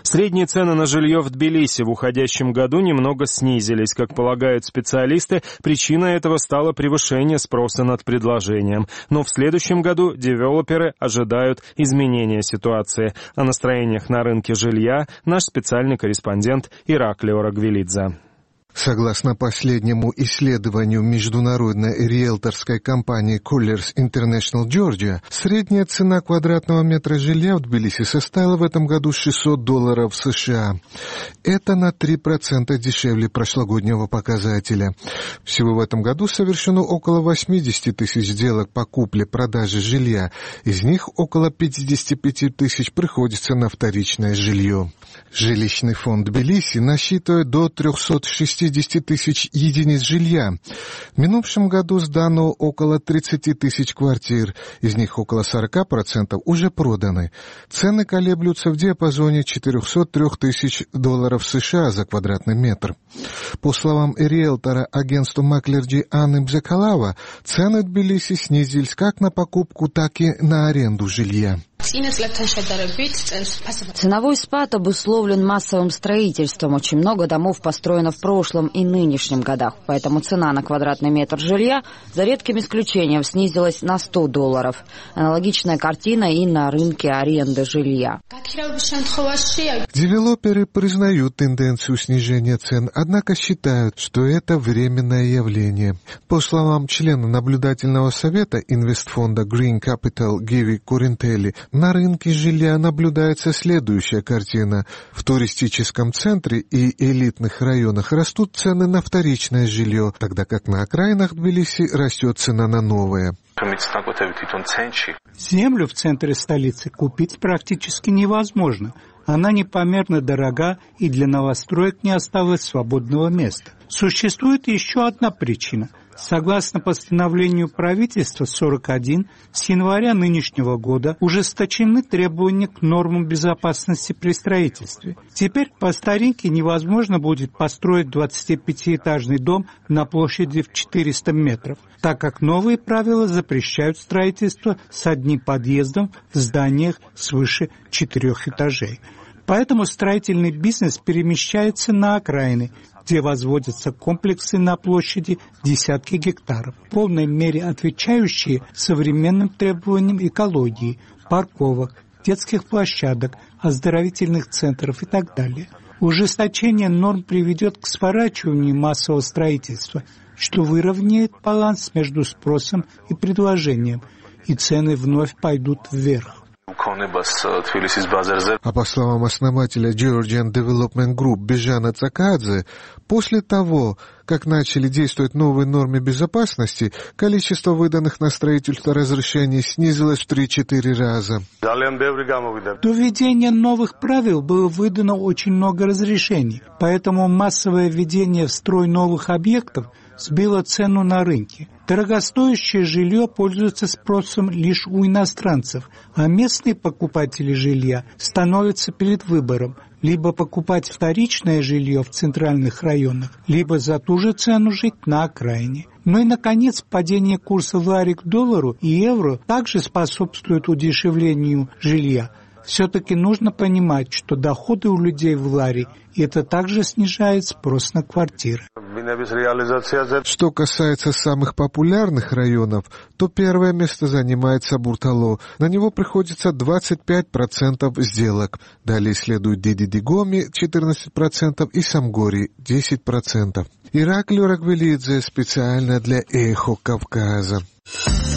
Средние цены на жилье в Тбилиси в уходящем году немного снизились. Как полагают специалисты, причиной этого стало превышение спроса над предложением. Но в следующем году девелоперы ожидают изменения ситуации. О настроениях на рынке жилья наш специальный корреспондент Ираклио Рагвелидзе. Согласно последнему исследованию международной риэлторской компании Colliers International Georgia, средняя цена квадратного метра жилья в Тбилиси составила в этом году $600 США. Это на 3% дешевле прошлогоднего показателя. Всего в этом году совершено около 80 тысяч сделок по купле-продаже жилья. Из них около 55 тысяч приходится на вторичное жилье. Жилищный фонд Тбилиси насчитывает до 360 тысяч единиц жилья. В минувшем году сдано около 30 тысяч квартир, из них около 40% уже проданы. Цены колеблются в диапазоне $403 тысяч США за квадратный метр. По словам риэлтора агентства Маклерджи Анны Бзекалава, цены в Тбилиси снизились как на покупку, так и на аренду жилья. Ценовой спад обусловлен массовым строительством. Очень много домов построено в прошлом и нынешнем годах, поэтому цена на квадратный метр жилья за редким исключением снизилась на $100. Аналогичная картина и на рынке аренды жилья. Девелоперы признают тенденцию снижения цен, однако считают, что это временное явление. По словам члена наблюдательного совета инвестфонда Green Capital Гиви Куринтелли, на рынке жилья наблюдается следующая картина. В туристическом центре и элитных районах растут цены на вторичное жилье, тогда как на окраинах Тбилиси растет цена на новое. Землю в центре столицы купить практически невозможно. Она непомерно дорога, и для новостроек не осталось свободного места. Существует еще одна причина. Согласно постановлению правительства 41, с января нынешнего года ужесточены требования к нормам безопасности при строительстве. Теперь по старинке невозможно будет построить 25-этажный дом на площади в 400 метров, так как новые правила запрещают строительство с одним подъездом в зданиях свыше 4 этажей. Поэтому строительный бизнес перемещается на окраины, где возводятся комплексы на площади десятки гектаров, в полной мере отвечающие современным требованиям экологии, парковок, детских площадок, оздоровительных центров и так далее. Ужесточение норм приведет к сворачиванию массового строительства, что выровняет баланс между спросом и предложением, и цены вновь пойдут вверх. А по словам основателя Georgian Development Group Бежана Цакадзе, после того, как начали действовать новые нормы безопасности, количество выданных на строительство разрешений снизилось в 3-4 раза. До введения новых правил было выдано очень много разрешений, поэтому массовое введение в строй новых объектов сбило цену на рынке. Дорогостоящее жилье пользуется спросом лишь у иностранцев, а местные покупатели жилья становятся перед выбором либо покупать вторичное жилье в центральных районах, либо за ту же цену жить на окраине. Ну и, наконец, падение курса лари к доллару и евро также способствует удешевлению жилья. Все-таки нужно понимать, что доходы у людей в лари, и это также снижает спрос на квартиры. Что касается самых популярных районов, то первое место занимает Сабуртало. На него приходится 25% сделок. Далее следует Дидидигоми 14% и Самгори 10%. Ираклио Рагвелидзе специально для Эхо Кавказа.